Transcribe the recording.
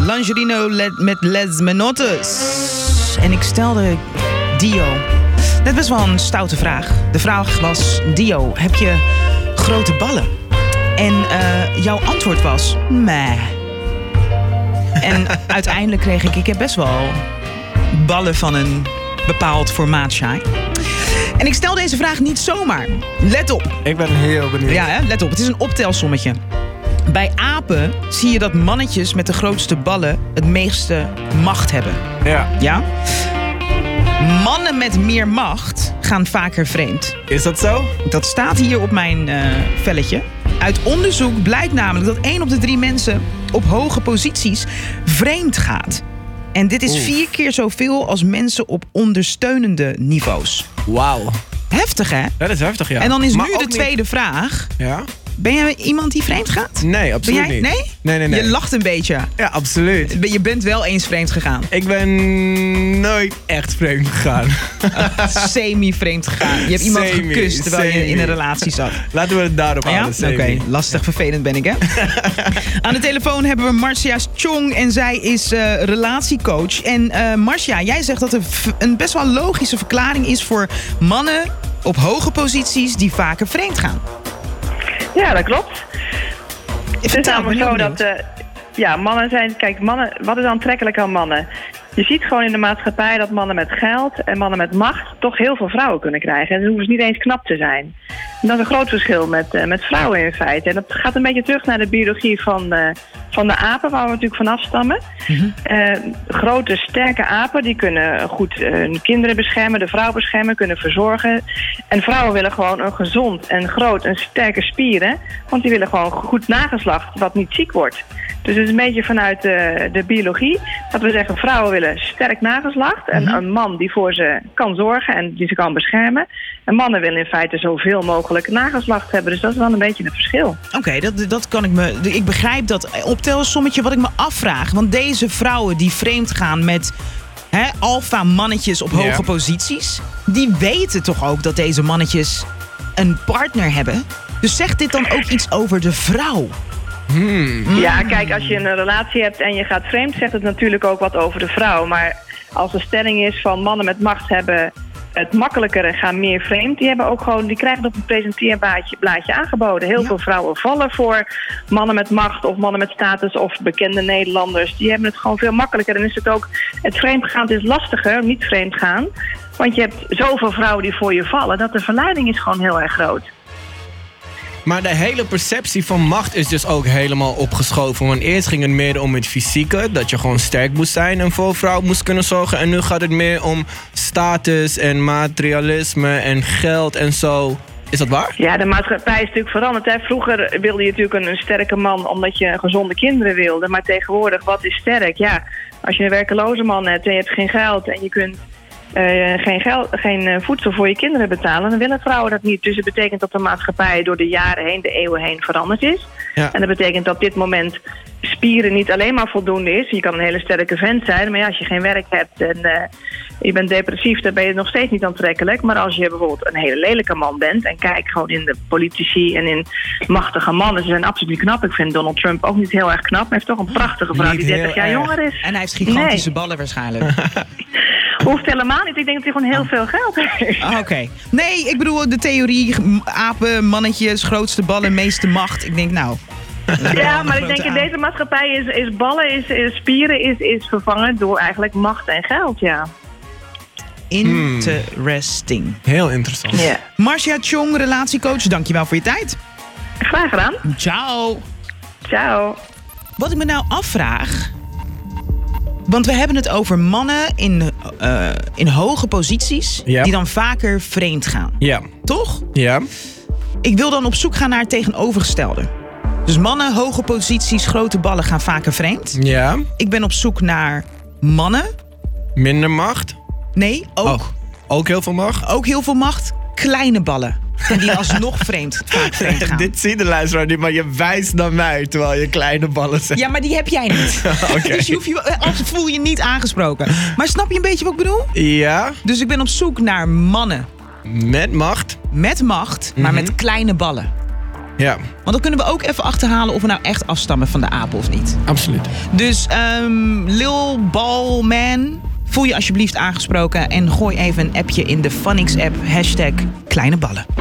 Langerino met Les Menottes. En ik stelde Dio net best wel een stoute vraag. De vraag was, Dio, heb je grote ballen? En jouw antwoord was, meh. En uiteindelijk kreeg ik heb best wel ballen van een bepaald formaat, Shai. En ik stel deze vraag niet zomaar. Let op. Ik ben heel benieuwd. Ja, hè? Let op. Het is een optelsommetje. Bij apen zie je dat mannetjes met de grootste ballen het meeste macht hebben. Ja? Mannen met meer macht gaan vaker vreemd. Is dat zo? Dat staat hier op mijn velletje. Uit onderzoek blijkt namelijk dat 1 op de 3 mensen op hoge posities vreemd gaat. En dit is 4 keer zoveel als mensen op ondersteunende niveaus. Wauw. Heftig, hè? Dat is heftig, ja. En dan is maar nu de tweede vraag. Ja? Ben jij iemand die vreemd gaat? Nee, absoluut niet. Nee? Nee. Je lacht een beetje. Ja, absoluut. Je bent wel eens vreemd gegaan. Ik ben nooit echt vreemd gegaan. Semi-vreemd gegaan. Je hebt iemand gekust terwijl je in een relatie zat. Laten we het daarop houden. Oké, lastig, vervelend ben ik, hè? Aan de telefoon hebben we Marcia Chong en zij is relatiecoach. En Marcia, jij zegt dat er een best wel logische verklaring is voor mannen op hoge posities die vaker vreemd gaan. Ja, dat klopt. Het is namelijk zo dat mannen zijn... Kijk, mannen, wat is aantrekkelijk aan mannen? Je ziet gewoon in de maatschappij dat mannen met geld en mannen met macht toch heel veel vrouwen kunnen krijgen. En ze hoeven niet eens knap te zijn. En dat is een groot verschil met vrouwen in feite. En dat gaat een beetje terug naar de biologie van de apen, waar we natuurlijk van afstammen. Mm-hmm. Grote, sterke apen, die kunnen goed hun kinderen beschermen, de vrouw beschermen, kunnen verzorgen. En vrouwen willen gewoon een gezond en groot en sterke spieren, want die willen gewoon goed nageslacht wat niet ziek wordt. Dus het is een beetje vanuit de biologie dat we zeggen vrouwen willen sterk nageslacht en een man die voor ze kan zorgen en die ze kan beschermen. En mannen willen in feite zoveel mogelijk nageslacht hebben. Dus dat is wel een beetje het verschil. Oké, dat kan ik begrijp dat optelsommetje wat ik me afvraag. Want deze vrouwen die vreemd gaan met alfa mannetjes op hoge posities, die weten toch ook dat deze mannetjes een partner hebben. Dus zegt dit dan ook iets over de vrouw? Ja, kijk, als je een relatie hebt en je gaat vreemd, zegt het natuurlijk ook wat over de vrouw. Maar als de stelling is van mannen met macht hebben het makkelijker en gaan meer vreemd, die krijgen op een presenteerblaadje aangeboden. Heel veel vrouwen vallen voor mannen met macht of mannen met status of bekende Nederlanders. Die hebben het gewoon veel makkelijker. En is het ook, het vreemdgaan is lastiger, niet vreemdgaan. Want je hebt zoveel vrouwen die voor je vallen, dat de verleiding is gewoon heel erg groot. Maar de hele perceptie van macht is dus ook helemaal opgeschoven. Want eerst ging het meer om het fysieke. Dat je gewoon sterk moest zijn en voor een vrouw moest kunnen zorgen. En nu gaat het meer om status en materialisme en geld en zo. Is dat waar? Ja, de maatschappij is natuurlijk veranderd. Hè. Vroeger wilde je natuurlijk een sterke man omdat je gezonde kinderen wilde. Maar tegenwoordig, wat is sterk? Ja, als je een werkeloze man hebt en je hebt geen geld en je kunt geen voedsel voor je kinderen betalen, dan willen vrouwen dat niet. Dus het betekent dat de maatschappij door de jaren heen, de eeuwen heen veranderd is. Ja. En dat betekent dat op dit moment spieren niet alleen maar voldoende is. Je kan een hele sterke vent zijn, maar ja, als je geen werk hebt en je bent depressief, dan ben je nog steeds niet aantrekkelijk. Maar als je bijvoorbeeld een hele lelijke man bent en kijk gewoon in de politici en in machtige mannen, ze zijn absoluut niet knap. Ik vind Donald Trump ook niet heel erg knap. Hij heeft toch een prachtige vrouw die 30 jaar jonger is. En hij heeft gigantische ballen waarschijnlijk. Hoeft helemaal niet. Ik denk dat hij gewoon heel veel geld heeft. Oké. Nee, ik bedoel de theorie, apen, mannetjes, grootste ballen, meeste macht. Ik denk nou... Ja, maar ik denk in deze maatschappij is ballen, is spieren is vervangen door eigenlijk macht en geld, ja. Interesting. Heel interessant. Yeah. Marcia Chong, relatiecoach, dankjewel voor je tijd. Graag gedaan. Ciao. Ciao. Wat ik me nou afvraag, want we hebben het over mannen in hoge posities die dan vaker vreemd gaan. Ja. Toch? Ja. Ik wil dan op zoek gaan naar het tegenovergestelde. Dus mannen, hoge posities, grote ballen gaan vaker vreemd. Ja. Ik ben op zoek naar mannen. Minder macht? Nee, ook. Oh, ook heel veel macht? Ook heel veel macht. Kleine ballen. En die alsnog vaak vreemd gaan. Dit ziet de luisteraar niet, maar je wijst naar mij terwijl je kleine ballen zegt. Ja, maar die heb jij niet. Okay. Dus voel je niet aangesproken. Maar snap je een beetje wat ik bedoel? Ja. Dus ik ben op zoek naar mannen. Met macht? Met macht, maar met kleine ballen. Ja, Want dan kunnen we ook even achterhalen of we nou echt afstammen van de apen of niet. absoluut. Dus Lil Ballman, voel je alsjeblieft aangesproken en gooi even een appje in de Phonics app. #KleineBallen.